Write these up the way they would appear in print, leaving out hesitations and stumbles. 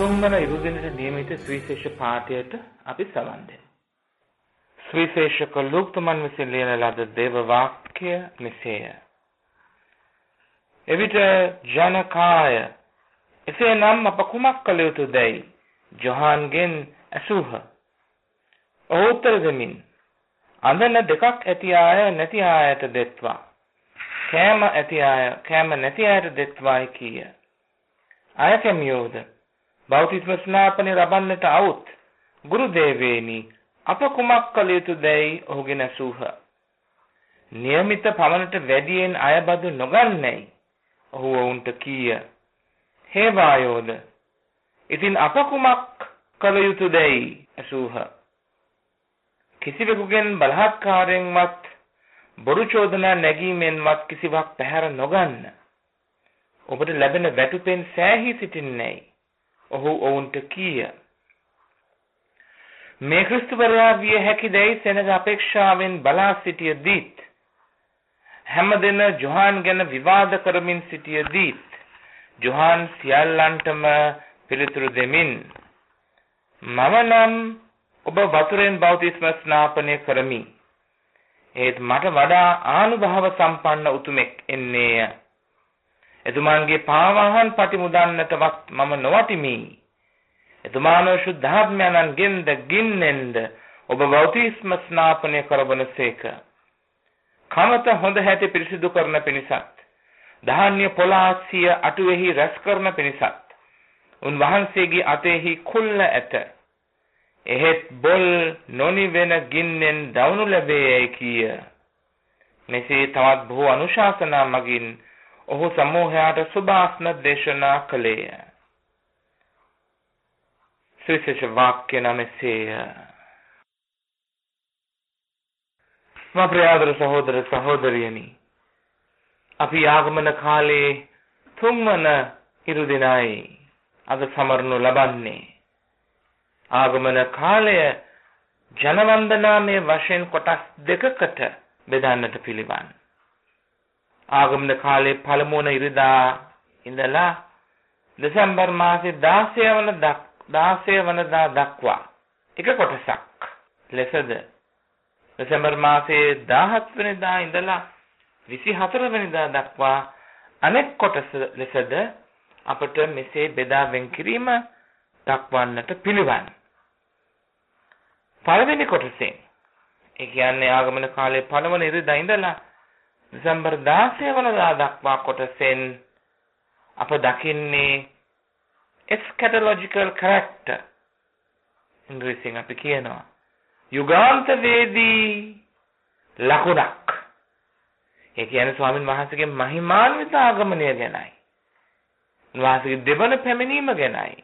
තුන්වන ඉරුදිනට නියමිත සුවිශේෂ පාඨයට අපි සවන් දෙමු. සුවිශේෂක ලූක්තුමන් විසින් ලියන ලද දේව වාක්‍ය මෙසේය. එවිට ජනකාය එසේනම් අප කුමක් කළ යුතුදැයි යොහන්ගෙන් ඇසූහ. ඔහු උත්තර දෙමින් අඳන දෙකක් ඇති අය නැති අයට දෙත්වා, කෑම ඇති අය කෑම නැති අයට දෙත්වායි කීය. අය කැමියෝද බෞතිස්ම ස්නාපනය ලබන්නට අවුත් ගුරු දේවේනි අප කුමක් කළ යුතුදැයි ඔහුගෙන් ඇසූහ. නියමිත පමණට වැඩියෙන් අයබදු නොගන්නැයි ඔහු ඔවුන්ට කීය. හේවායෝද ඉතින් අප කුමක් කළ යුතුදැයි ඇසූහ. කිසිවෙකුගෙන් බලහත්කාරයෙන්වත් බොරු චෝදනා නැගීමෙන්වත් කිසිවක් පැහැර නොගන්න. ඔබට ලැබෙන වැටුපෙන් සෑහී සිටින්නේයි ඔහු ඔවුන්ට කීය. මේ ක්‍රිස්තුවරයා විය හැකිදැයි සෙනග අපේක්ෂාවෙන් බලා සිටියදීත්, හැමදෙන යොහාන් ගැන විවාද කරමින් සිටියදීත් යොහාන් සියල්ලන්ටම පිළිතුරු දෙමින් මම නම් ඔබ වතුරෙන් බෞතිස්ම ස්නාපනය කරමි. ඒත් මට වඩා ආනුභාව සම්පන්න උතුමෙක් එන්නේය. එතුමාන්ගේ පාවාහන් පටිමුදන්නටවත් මම නොවටිමි. එතුමානෝ ශුද්ධාත්මයන්ගෙන්ද ගින්නෙන්ද ඔබ බෞතිස්ම ස්නාපනය කරවනසේක. කමත හොඳ හැටි පිරිසිදු කරන පිණිසත්, ධාන්‍ය පොලාසිය අටුවෙහි රැස් කරන පිණිසත් උන්වහන්සේගේ අතෙහි කුල්ල ඇත. එහෙත් බොල් නොනිවෙන ගින්නෙන් දවනු ලැබේයයි කීය. මෙසේ තවත් බොහෝ අනුශාසනා මගින් ඔහු සමූහයාට සුභාස්න දේශනා කළේය. සුවිශේෂ වාක්‍ය නමසේය. ප්‍රියාදර සහෝදර සහෝදරියනි, අපි ආගමන කාලේ තුන්වන ඉරුදිනයි අද සමරනු ලබන්නේ. ආගමන කාලය ජනවන්දනාමය වශයෙන් කොටස් දෙකකට බෙදන්නට පිළිවන්. ආගමන කාලේ පළමුවන ඉරිදා ඉඳලා දෙසැම්බර් මාසේ 16 වනදා දක්වා එක කොටසක් ලෙසද, දෙසැම්බර් මාසේ 17 වෙනිදා ඉඳලා 24 වෙනිදා දක්වා අනෙක් කොටස ලෙසද අපට මෙසේ බෙදා වෙන් කිරීම දක්වන්නට පිළිවන්. පළවෙනි කොටසෙන්, ඒ කියන්නේ ආගමන කාලේ පළවෙනි ඉරිදා ඉඳලා දෙසැම්බර් 16 වෙනිදා දක්වා කොටසෙන් අප දකින්නේ එස්කැටොලොජිකල් කැරක්ටර්. ඉංග්‍රීසියෙන් අපි කියනවා යුගාන්තවේදී ලකුණක්. ඒ කියන්නේ ස්වාමීන් වහන්සේගේ මහිමාන්විත ආගමනය ගැනයි, උන්වහන්සේගේ දෙවන පැමිණීම ගැනයි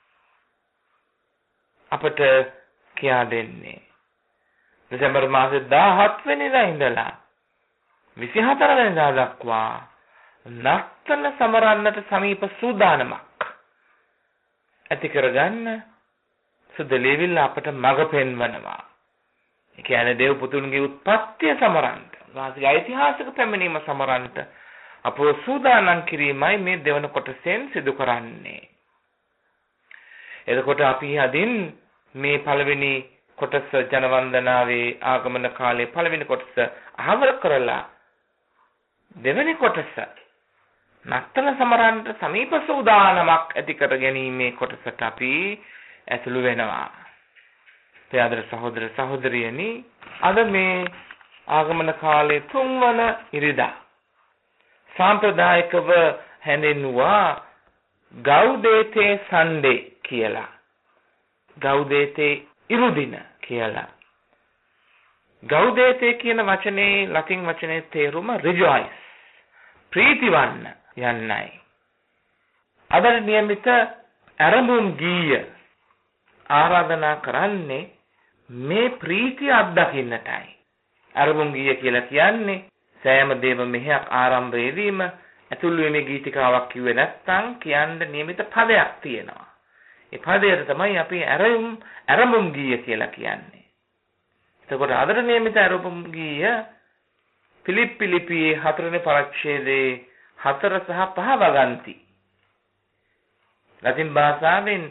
අපට කියා දෙන්නේ. දෙසැම්බර් මාසේ 17 වෙනිදා ඉඳලා 24 වෙනිදා දක්වා නත්තල සමරන්නට සමීප සූදානමක් ඇති කරගන්න සුදලේවිල්ල අපට මඟ පෙන්වනවා. ඒ කියන්නේ දේව පුතුන්ගේ උත්පත්තිය සමරන්නට, වාසික ඓතිහාසික පැමිණීම සමරන්නට අපව සූදානම් කිරීමයි මේ දෙවන කොටසෙන් සිදු කරන්නේ. එතකොට අපි අදින් මේ පළවෙනි කොටස ජනවන්දනාවේ ආගමන කාලේ පළවෙනි කොටස අහවර කරලා දෙවෙනි කොටස නත්තල සමරන්නට සමීප සූදානමක් ඇති කර ගැනීමේ කොටසට අපි ඇතුළු වෙනවා. ප්‍රියාදර සහෝදර සහෝදරියනි, අද මේ ආගමන කාලේ තුන්වන ඉරිදා සාම්ප්‍රදායිකව හැඳින්වුවා ගෞදේතේ සන්ඩේ කියලා. ගෞදේතේ ඉරුදින කියලා. ගෞදේතේ කියන වචනේ ලතින් වචනේ තේරුම rejoice, ප්‍රීතිවන්න යන්නයි. අද නියමිත ආරම්භම් ගීය ආරාධනා කරන්නේ මේ ප්‍රීතිය අත්දකින්නටයි. ආරම්භම් ගීය කියලා කියන්නේ සෑම දේව මෙහෙයක් ආරම්භ වීම ඇතුළු වෙන ගීතිකාවක් කිව්වේ නැත්නම් කියන්න නියමිත පදයක් තියෙනවා. ඒ පදයට තමයි අපි ආරම්භම් ගීය කියලා කියන්නේ. එතකොට අදට නියමිත ආරම්භම් ගීය පිලිප්පි ලිපියේ 4 වෙනි පරිච්ඡේදයේ 4 සහ 5 වගන්ති. ලතින් භාෂාවෙන්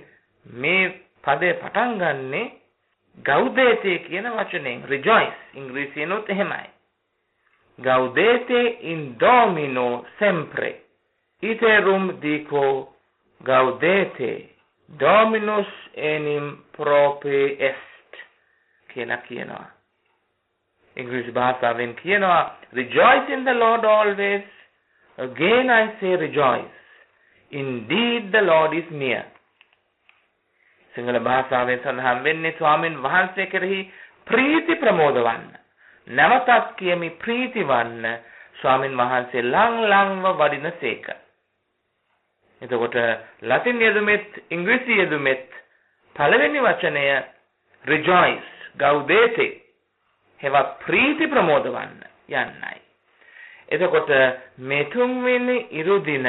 මේ පදේ පටන් ගන්නෙ gaudete කියන වචනයෙන්. rejoice ඉංග්‍රීසියෙන්ොත් එහෙමයි. gaudete in domino sempre iterum dico gaudete dominus enim prope est කියලා කියනවා. ඉංග්‍රීසි භාෂාවෙන් කියනවා rejoice in the Lord always. Again I say rejoice. Indeed the Lord is near. Sinhala භාෂාවෙන් සඳහන් වෙන්නේ ස්වාමීන් වහන්සේ කෙරෙහි ප්‍රීති ප්‍රමෝද වන්න. නැවතත් කියමි ප්‍රීති වන්න ස්වාමීන් වහන්සේ ළං වඩිනසේක. එතකොට ලතින් යෙදුමෙත් ඉංග්‍රීසි යෙදුමෙත් පළවෙනි වචනය rejoice gaudete හෙවත් ප්‍රීති ප්‍රමෝද වන්න යන්නයි. එතකොට මේ තුන්වෙනි ඉරුදින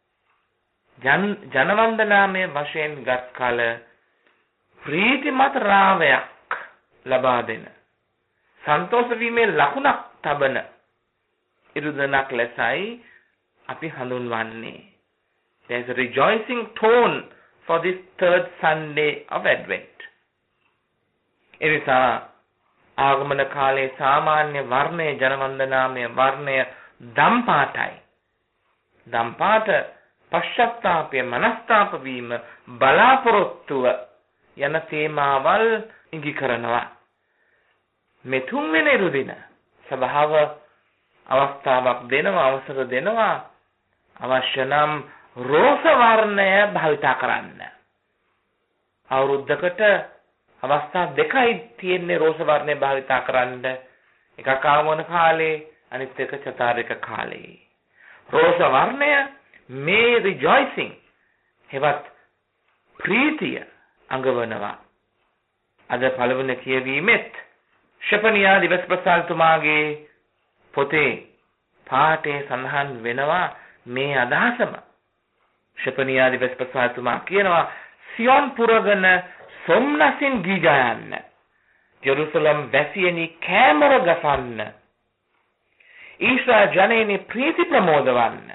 ජනවන්දනාමය වශයෙන් ගත් කල ප්‍රීතිමත් රාවයක් ලබා දෙන සන්තෝෂ වීමේ ලකුණක් තබන ඉරුදනක් ලෙසයි අපි හඳුන්වන්නේ. There is a rejoicing tone for this third Sunday of Advent. එනිසා ආගමන කාලයේ සාමාන්‍ය වර්ණය ජනවන්දනාමය වර්ණය දම්පාටයි. දම්පාට පශ්චාත්තාපය මනස්තාප වීම බලාපොරොත්තුව යන තේමාවල් ඉඟි කරනවා. මේ තුන්වෙනි රුදින සභාව අවස්ථාවක් දෙනවා අවසර දෙනවා අවශ්‍ය නම් රෝස වර්ණය භාවිතා කරන්න. අවුරුද්දකට අවස්ථා දෙකයි තියෙන්නේ රෝස වර්ණය භාවිතා කරන්න. එකක් ආගමන කාලේ අනිත් එක චතාරික කාලේ. රෝස වර්ණය මේ rejoicing හෙවත් ප්‍රීතිය අඟවනවා. අද පළවෙනි කියවීමෙත් ශපනියා දිවස් ප්‍රසාල්තුමාගේ පොතේ පාඨයේ සඳහන් වෙනවා මේ අදහසම. ශපනියා දිවස් ප්‍රසාල්තුමා කියනවා සියොන් පුරගෙන සොම්නසින් ගී ගයන්න. ජෙරුසලම් වැසියනි කැමර ගසන්න. ඊශ්‍රායල් ජනේනි ප්‍රීති ප්‍රමෝද වන්න.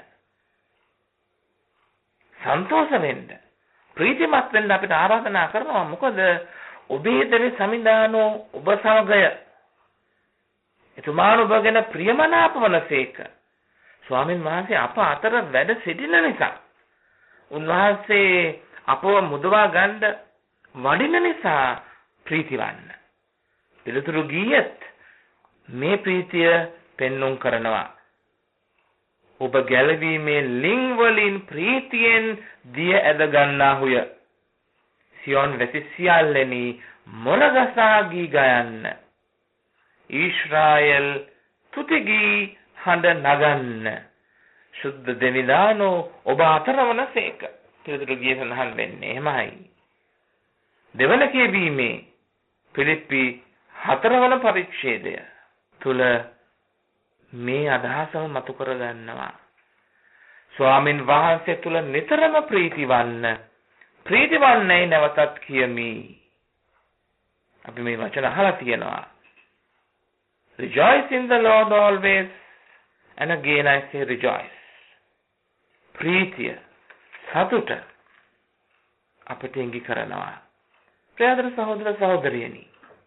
සන්තෝෂ වෙන්න ප්‍රීතිමත් වෙන්න අපිට ආරාධනා කරනවා. මොකද ඔබේ දේ සමිදානෝ ඔබ සමගය එතුමාන් ඔබ ගැන ප්‍රියමනාප වනසේක. ස්වාමින් වහන්සේ අප අතර වැඩ සිටින නිසා උන්වහන්සේ අපව මුදවා ගන්න වඩින නිසා ප්‍රීතිවන්න. පිළිතුරු ගියත් මේ ප්‍රීතිය පෙන්눔 කරනවා. ඔබ ගැලවීමේ ලිං වලින් ප්‍රීතියෙන් දිය ඇද ගන්නාහුය. සියොන් වැසි සියල්ලෙනි මොනගසා ගී ගයන්න. ඊශ්‍රායල් තුතිගී හඬ නගන්න. සුද්ධ දෙවිදානෝ ඔබ අතරවනසේක. පිළිතුරු ගිය සඳහන් වෙන්නේ එහෙමයි. දෙවන කියවීමේ පිලිප්පි 4 වන පරිච්ඡේදය තුල මේ අදහසම මතු කර ගන්නවා. ස්වාමින් වහන්සේ තුල නිතරම ප්‍රීතිවන්නේ නැවතත් කියමි. අපි මේ වචන අහලා තියෙනවා. Rejoice in the Lord always, and again I say rejoice. ප්‍රීතිය සතුට අපට ඉඟි කරනවා. ප්‍රියදර සහෝදර සහෝදරියනි,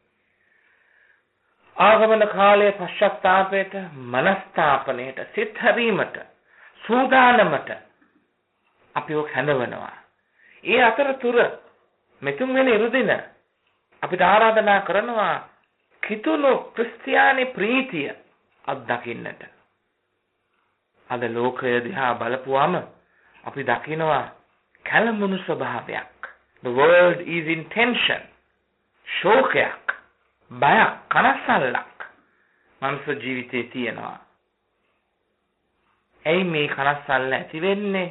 ආගමන කාලයේ පශ්චාත්තාපයට මනස්ථාපනයට සිත හැරීමට සූදානමට අපිව කැඳවනවා. ඒ අතරතුර මෙතුන් වෙන ඉරුදින අපිට ආරාධනා කරනවා කිතුණු ක්‍රිස්තියානි ප්‍රීතිය අත්දකින්නට. අද ලෝකය දිහා බලපුවම අපි දකිනවා කලමුණු ස්වභාවයක්. The world is in tension. ශෝකයක්, බයක්, කනස්සල්ලක් මනුෂ්‍ය ජීවිතේ තියෙනවා. ඇයි මේ කනස්සල්ල ඇති වෙන්නේ?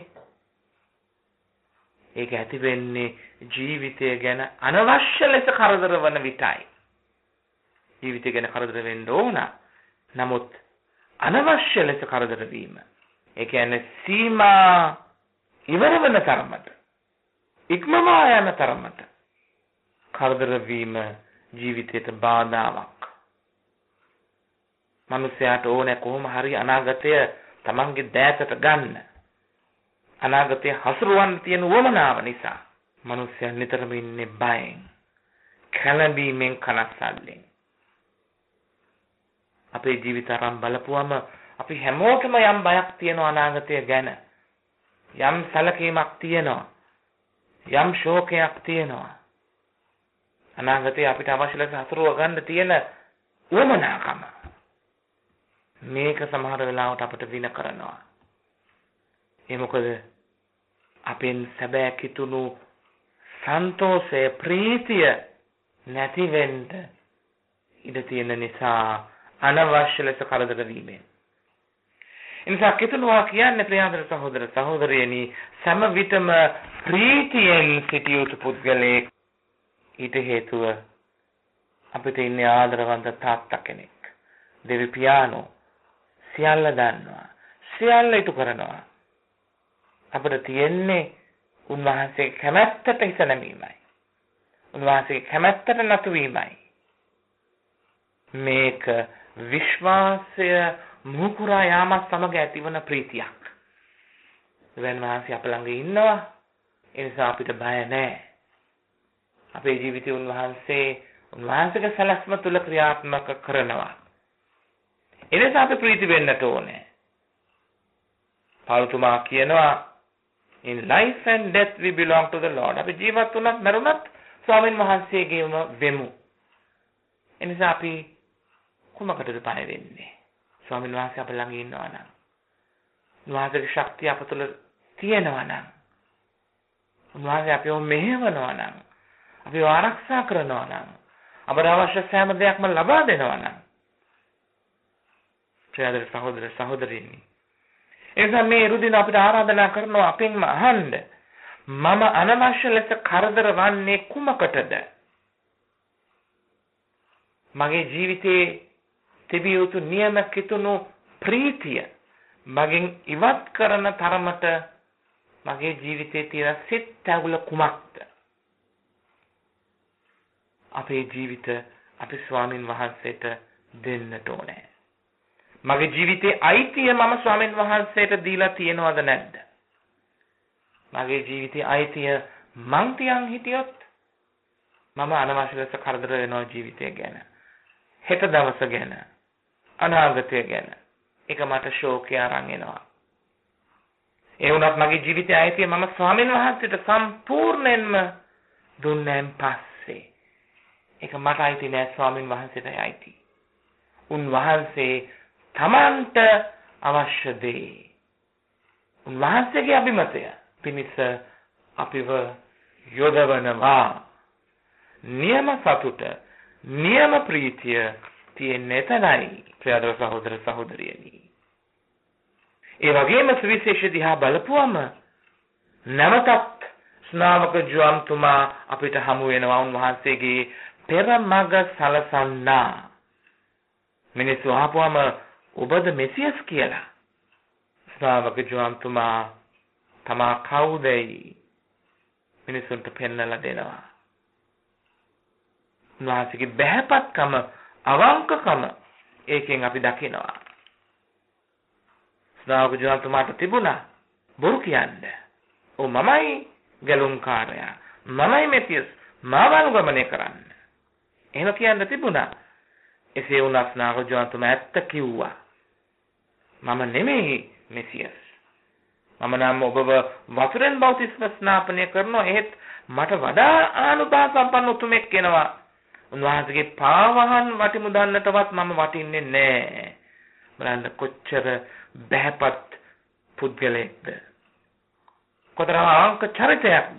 ඒක ඇති වෙන්නේ ජීවිතය ගැන අනවශ්‍ය ලෙස කරදර වන විටයි. ජීවිතය ගැන කරදර වෙන්න ඕන. නමුත් අනවශ්‍ය ලෙස කරදර වීම. ඒ කියන්නේ සීමා ඉවර වෙන තරමට, ඉක්මවා යන තරමට කරදර වීම ජීවිතයට බාධාවක්. මිනිසයාට ඕනේ කොහොම හරි අනාගතය තමන්ගේ දෑතට ගන්න. අනාගතය හසුරවන්න තියෙන උවමනාව නිසා මිනිස්සුන් නිතරම ඉන්නේ බයෙන්, කලබීමෙන්, කනස්සල්ලෙන්. අපේ ජීවිත ආරම්භ බලපුවම අපි හැමෝටම යම් බයක් තියෙනවා අනාගතය ගැන. යම් සැලකීමක් තියෙනවා. යම් ශෝකයක් තියෙනවා. අනාගතේ අපිට අවශ්‍ය ලෙස හසුරුව ගන්න තියෙන උවමනාකම. මේක සමහර වෙලාවට අපිට වින කරනවා. ඒ මොකද අපෙන් සැබෑ කිතුණු සන්තෝෂය, ප්‍රීතිය නැති වෙන්න ඉඩ තියෙන නිසා අනවශ්‍ය ලෙස කරදර වීමෙන්. එනිසා කිතුණුවා කියන්නේ ප්‍රියාදර සහෝදර සහෝදරියනි, සම විටම ප්‍රීතියෙන් සිටිය යුතු පුද්ගලයෙක්. ඊට හේතුව අපිට ඉන්නේ ආදරවන්ත තාත්තා කෙනෙක්. දෙවි පියාණෝ සියල්ල දන්නවා. සියල්ල ඉටු කරනවා. අපිට තියෙන්නේ උන්වහන්සේගේ කැමැත්තට හිත නැමීමයි. උන්වහන්සේගේ කැමැත්තට නතු වීමයි. මේක විශ්වාසය මුහුකුරා යාමත් සමග ඇතිවන ප්‍රීතියක්. උන්වහන්සේ අප ළඟ ඉන්නවා. ඒ නිසා අපිට බය නැහැ. අපේ ජීවිතේ උන්වහන්සේගේ සලස්ම තුල ක්‍රියාත්මක කරනවා. ඒ නිසා අපි ප්‍රීති වෙන්නට ඕනේ. පාවුතුමා කියනවා in life and death we belong to the Lord. අපි ජීවත් වුණත් මරුණත් ස්වාමීන් වහන්සේගේම වෙමු. ඒ නිසා අපි කුමකටද පය වෙන්නේ? ස්වාමීන් වහන්සේ අප ළඟ ඉන්නවා නම්, උන්වහන්සේගේ ශක්තිය අප තුළ තියෙනවා නම්, උන්වහන්සේ අපිව මෙහෙවනවා නම්, අපිව ආරක්ෂා කරනවා නම්, අපට අවශ්‍ය සෑම දෙයක්ම ලබා දෙනවා නම්, ප්‍රියදර සහෝදර සහෝදරියනි, එනිසා මේ රුධින අපිට ආරාධනා කරනවා අපෙන්ම අහන්න, මම අනවශ්‍ය ලෙස කරදර වන්නේ කුමකටද? මගේ ජීවිතේ තිබිය යුතු නියම කිතුණු ප්‍රීතිය මගෙන් ඉවත් කරන තරමට මගේ ජීවිතේ තියෙන සිත් ඇගුල කුමක්ද? අපේ ජීවිත අපි ස්වාමින් වහන්සේට දෙන්නට ඕනේ. මගේ ජීවිතේ අයිතිය මම ස්වාමින් වහන්සේට දීලා තියෙනවද නැද්ද? මගේ ජීවිතේ අයිතිය මං තියන් හිටියොත් මම අනවශ්‍ය ලෙස කරදර වෙනවා ජීවිතය ගැන, හෙට දවස ගැන, අනාගතය ගැන. ඒක මට ශෝකය අරන් එනවා. ඒ වුණත් මගේ ජීවිතයේ අයිතිය මම ස්වාමීන් වහන්සේට සම්පූර්ණයෙන්ම දුන්නන් පස්සේ ඒක මට අයිති නෑ, ස්වාමීන් වහන්සේටයි අයිති. උන්වහන්සේ තමන්ට අවශ්‍ය දේ, උන්වහන්සේගේ අභිමතය පිණිස අපිව යොදවනවා. නියම සතුට, නියම ප්‍රීතිය තියෙන්නේ එතනයි, ප්‍රියදර සහෝදර සහෝදරියනි. ඒ වගේම සුවිශේෂ දිහා බලපුවම නැවතත් ස්නාවක ජුවම්තුමා අපිට හමු වෙනවා. උන්වහන්සේගේ පෙරමග සලසන්නා. මිනිස්සු අහපුවම ඔබද මෙසියස් කියලා. ස්නාවක ජුවම්තුමා තමා කවුදයි මිනිසුන්ට පෙන්වලා දෙනවා. උන්වහන්සේගේ බහැපත්කම, අවංකකම ඒකෙන් අපි දකිනවා. ස්නාවක ජුවම්තුමාට තිබුණා බොරු කියන්නේ. ඔව් මමයි ගැලුම්කාරයා, මමයි මෙතියස්, මාව අනුගමනය කරන්න. එහෙම කියන්න තිබුණා. එසේ වුණත් ස්නාවක ජුවම්තුමා ඇත්ත කිව්වා. මම නෙමෙයි මෙසියස්. මම නම් ඔබව වතුරෙන් බෞතිස්ම ස්නාපනය කරනවා. එහෙත් මට වඩා ආනුභාව සම්පන්න උතුමෙක් වෙනවා. උන්වහන්සේගේ පාවහන් වටිමුදන්නටවත් මම වටින්නේ නැහැ. බලන්න කොච්චර බහැපත් පුද්ගලයෙක්ද, කොතරම් අංක චරිතයක්ද.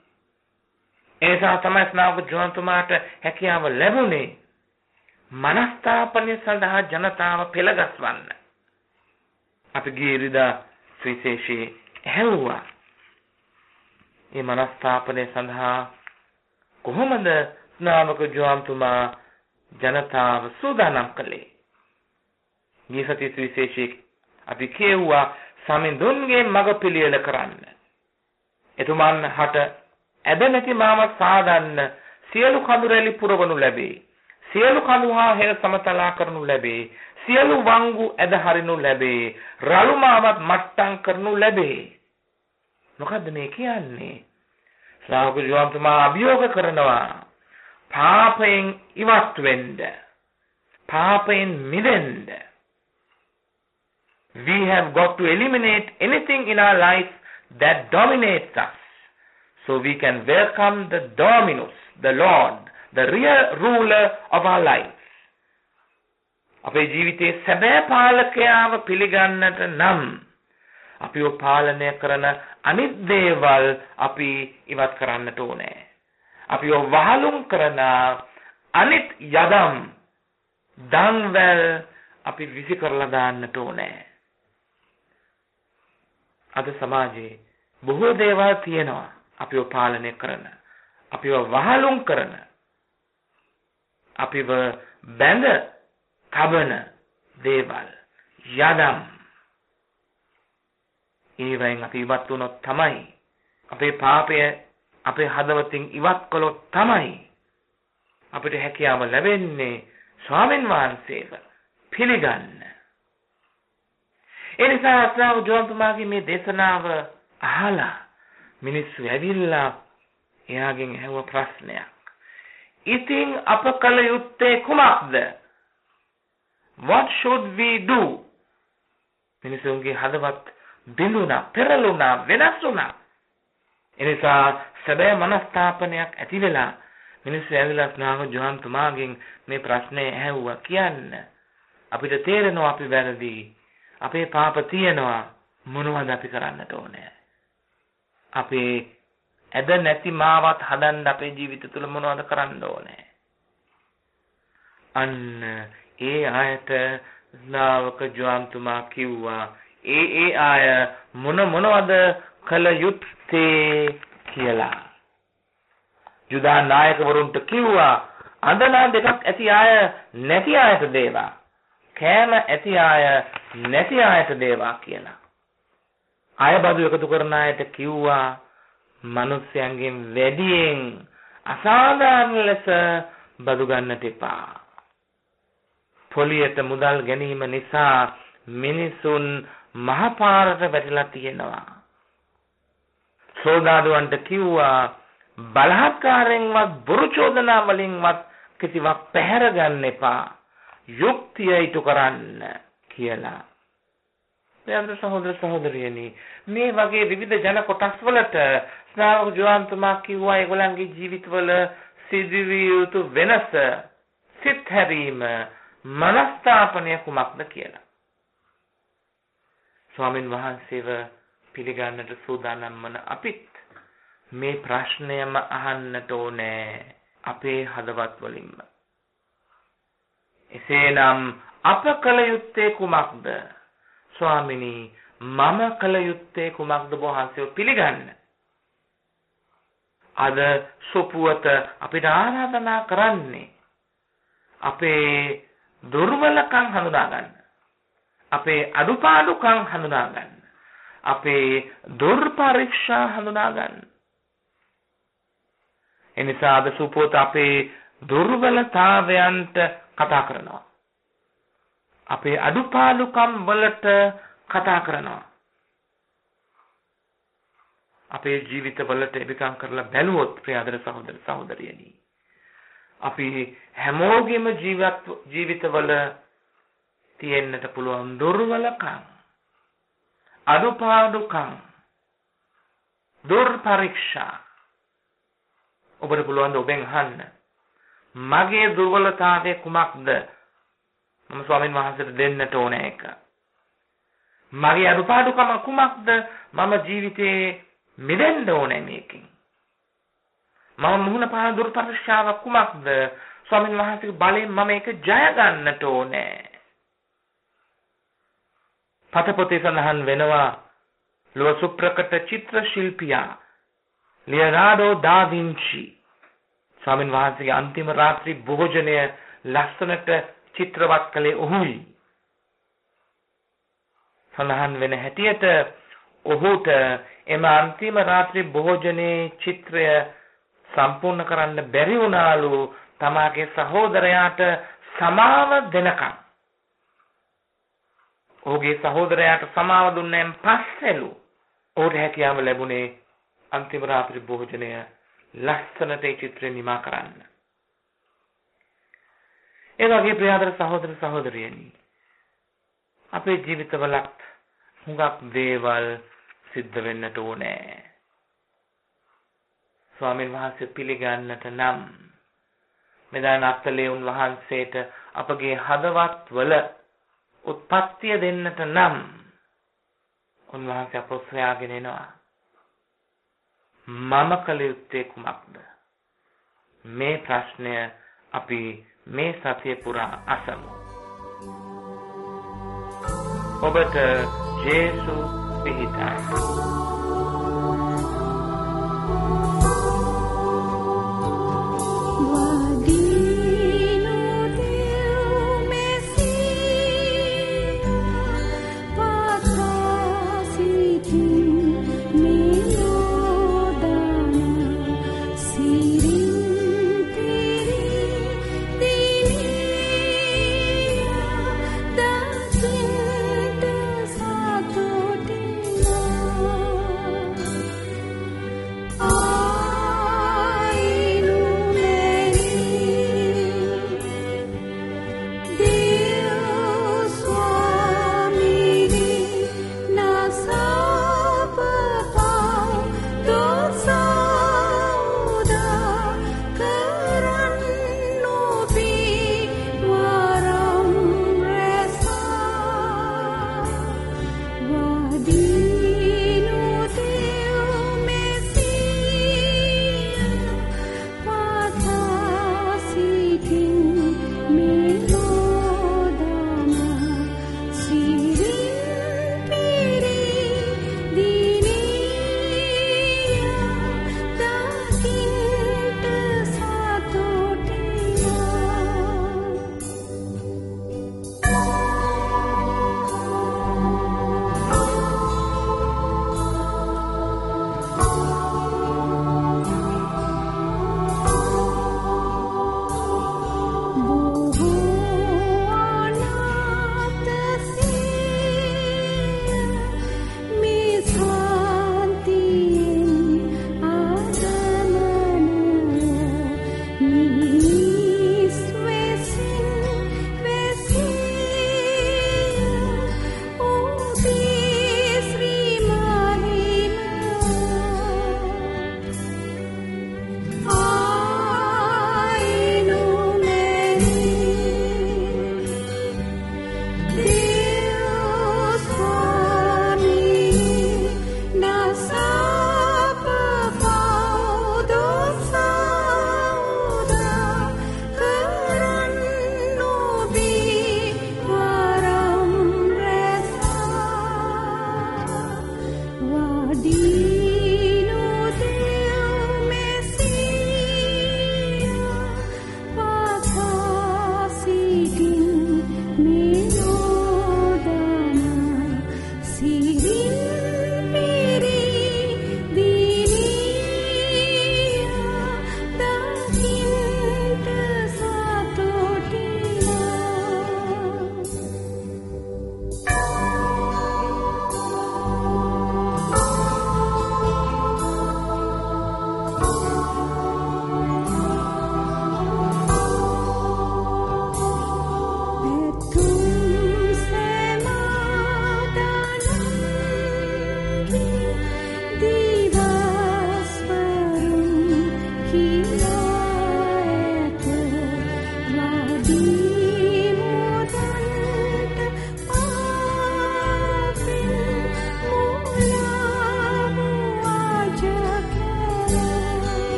ඒසා තමයි ස්නාවක ජුවම්තුමාට හැකියාව ලැබුණේ මනස්ථාපනය සඳහා ජනතාව පෙළගස්වන්න. අපි ගිය ඉරිදා සුවිශේෂයේ ඇහුවා මේ මනස්ථාපනය සඳහා කොහොමද ස්නාවක ජුවම්තුමා ජනතාව සූදානම් කළේ. ගිය සති සුවිශේෂයේ අපි කියුවා සමිඳුන්ගේ මඟ පිළියෙල කරන්න. එතුමන් හට ඇද නැති මාව සාදන්න සියලු කඳුරැලි පුරවනු ලැබේ. සියලු කඳු හා හෙළ සමතලා කරනු ලැබේ. සියලු වංගු ඇද හරිනු ලැබේ. රළු මාවත් මට්ටම් කරනු ලැබේ. මොකද්ද මේ කියන්නේ? ශ්‍රාවක ජෝන්තුමා අභියෝග කරනවා පාපයෙන් ඉවත් වෙන්න, පාපයෙන් මිදෙන්න. We have got to eliminate anything in our life that dominates us, so we can welcome the Dominus, the Lord, the real ruler of our life. අපේ ජීවිතයේ සැබෑ පාලකයාව පිළිගන්නට නම් අපිව පාලනය කරන අනිත් දේවල් අපි ඉවත් කරන්නට ඕනේ. අපිව වහලුම් කරන අනිත් යදම් දන්වැල් අපි විසි කරලා දාන්නට ඕනේ. අද සමාජයේ බොහෝ දේවල් තියෙනවා අපිව පාලනය කරන, අපිව වහලුම් කරන, අපිව බැඳ තබන දේවල් යදම්. ඒවෙන් අපි ඉවත් වුණොත් තමයි, අපේ පාපය අපේ හදවතින් ඉවත් කළොත් තමයි අපිට හැකියාව ලැබෙන්නේ ස්වාමීන් වහන්සේව පිළිගන්න. ඒ නිසා ශ්‍රාවක ජෝන්තුමාගේ මේ දේශනාව අහලා මිනිස්සු ඇවිල්ලා එයාගෙන් ඇහුව ප්‍රශ්නයක්. ඉතින් අප කළ යුත්තේ කුමක්ද? What should we do? මිනිසුන්ගේ හදවත් බිඳුණා, පෙරළුණා, වෙනස් වුණා. එනිසා සැබෑ මනස්ථාපනයක් ඇති වෙලා මිනිස්සු ඇවිල්ලා ශ්‍රාවක ජෝන්තුමාගෙන් මේ ප්‍රශ්නේ ඇහුවා කියන්න. අපිට තේරෙනවා අපි වැරදි. අපේ පාප තියෙනවා. මොනවද අපි කරන්නට ඕනේ? අපේ ඇද නැති මාවත් හදන්න අපේ ජීවිත තුළ මොනවද කරන්න ඕනේ? අන්න ඒ ආයත ශ්‍රාවක ජෝන්තුමා කිව්වා ඒ ආය මොනවද කළ යුත්තේ කියලා. යුදා නායකවරුන්ට කිව්වා අඳනා දෙකක් ඇති ආය නැති ආයත දේවා, කෑම ඇති ආය නැති ආයත දේවා කියලා. අයබදු එකතු කරන අයට කිව්වා මිනිස්යන්ගෙන් වැඩියෙන් අසාධාරණ ලෙස බදු ගන්නට එපා. පොලියට මුදල් ගැනීම නිසා මිනිසුන් මහපාරට වැටිලා තියෙනවා. සෝදාදුවන්ට කිව්වා බලහත්කාරයෙන්වත් බොරු චෝදනා වලින්වත් කිසිවක් පැහැර ගන්න එපා. යුක්තිය ඉටු කරන්න කියලා. දැන් සහෝදර සහෝදරියනි, මේ වගේ විවිධ ජන කොටස් වලට ශ්‍රාවක ජෝන්තුමා කිව්වා ඒගොල්ලන්ගේ ජීවිතවල සිදුවිය යුතු වෙනස, සිත් හැරීම, මනස්ථාපනය කුමක්ද කියලා. ස්වාමින් වහන්සේව පිළිගන්නට සූදානම් වන අපිත් මේ ප්‍රශ්නයම අහන්නට ඕනේ අපේ හදවත් වලින්ම. එසේනම් අප කළ යුත්තේ කුමක්ද? ස්වාමිනී, මම කළ යුත්තේ කුමක්ද? වහන්සේව පිළිගන්න. අද සොපුවත අපිට ආරාධනා කරන්නේ අපේ දුර්වලකම් හඳුනා ගන්න, අපේ අඩුපාඩුකම් හඳුනා ගන්න, අපේ දුර්පරීක්ෂා හඳුනා ගන්න. එනිසා අද සුපෝත අපේ දුර්වලතාවයන්ට කතා කරනවා, අපේ අඩුපාඩුකම් වලට කතා කරනවා. අපේ ජීවිත වලට එබිකම් කරලා බැලුවොත් ප්‍රියදර සහෝදර සහෝදරියනි, අපි හැමෝගෙම ජීවිතවල තියෙන්නට පුළුවන් දුර්වලකම්, අඩුපාඩුකම්, දුර්පරීක්ෂා. ඔබට පුළුවන් ද ඔබෙන් අහන්න, මගේ දුර්වලතාවය කුමක්ද? මම ස්වාමීන් වහන්සේට දෙන්නට ඕනේ එක. මගේ අඩුපාඩුකම කුමක්ද? මම ජීවිතේ මිදෙන්න ඕනේ මේකෙන්. මම මුහුණ පාන දුර්පරීක්ෂාව කුමක්ද? ස්වාමීන් වහන්සේගේ බලයෙන් මම ඒක ජය ගන්නට ඕනේ. පතපොතේ සඳහන් වෙනවා ලොව සුප්‍රකට චිත්‍ර ශිල්පියා ලියනාඩෝ දා වින්චි ස්වාමීන් වහන්සේගේ අන්තිම රාත්‍රී භෝජනය ලස්සනට චිත්‍රවත් කළේ ඔහුයි. සඳහන් වෙන හැටියට ඔහුට එම අන්තිම රාත්‍රී භෝජනයේ චිත්‍රය සම්පූර්ණ කරන්න බැරි වුණාලු තමාගේ සහෝදරයාට සමාව දෙනකම්. ඔහුගේ සහෝදරයාට සමාව දුන්නෙන් පස්සෙලු ඔහුට හැකියාව ලැබුණේ අන්තිම රාත්‍රී භෝජනය ලස්සනට ඒ චිත්‍රය නිමා කරන්න. ඒ වගේ ප්‍රියාදර සහෝදර සහෝදරියනි, අපේ ජීවිතවලත් හුඟක් දේවල් සිද්ධ වෙන්නට ඕනේ. ස්වාමීන් වහන්සේ පිළිගන්නට නම් මෙදා නත්තලේ උන්වහන්සේට අපගේ හදවත් වල උත්පත්තිය දෙන්නට නම් උන්වහන්සේ අප සොයාගෙන එනවා. මම කළ යුත්තේ කුමක්ද? මේ ප්‍රශ්නය අපි මේ සතිය පුරා අසමු. ඔබට ජේසුස් පිහිටයි.